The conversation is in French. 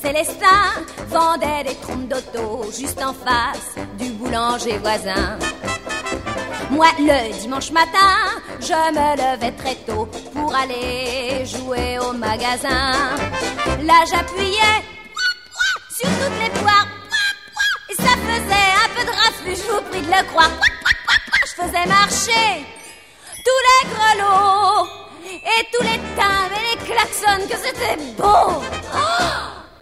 Célestin vendait des trompes d'auto juste en face du boulanger voisin. Moi, le dimanche matin, je me levais très tôt pour aller jouer au magasin. Là, j'appuyais sur toutes les poires et ça faisait un peu de raflure, je vous prie de le croire. Je faisais marcher tous les grelots et tous les timbres et les klaxons, que c'était beau. Oh,